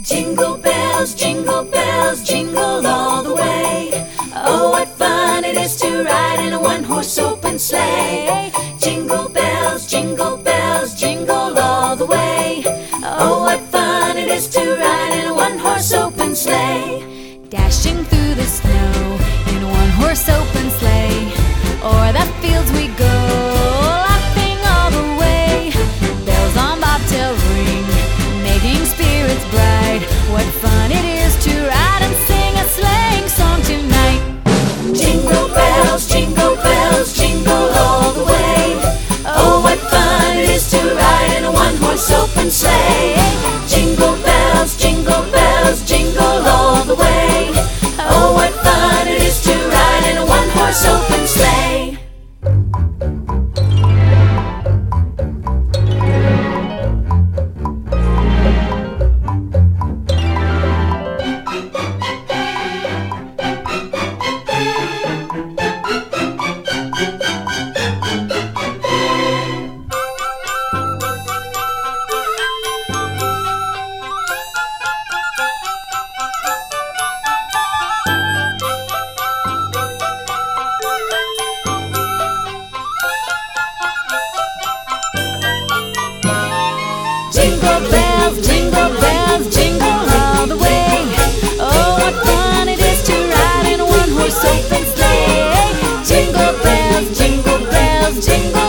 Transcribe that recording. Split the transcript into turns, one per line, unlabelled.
jingle bells, jingle all the way. Oh, what fun it is to ride in a one-horse open sleigh. Jingle bells, jingle all the way. Oh, what fun it is to ride in a one-horse open sleigh.
Dashing through the snow in a one-horse open sleigh. O'er the fields we go, laughing all the way. Bells on bobtail ring, making spirits bright. What fun it is to ride and sing a sleighing song tonight.
Jingle bells, jingle all the way. Oh, what fun it is to ride in a one-horse open sleigh. Jingle bells, jingle all the way. Oh, what fun it is to ride in a one-horse open sleigh. Jingle bells, jingle all the way. Oh, what fun it is to ride in a one-horse open sleigh. Jingle bells, jingle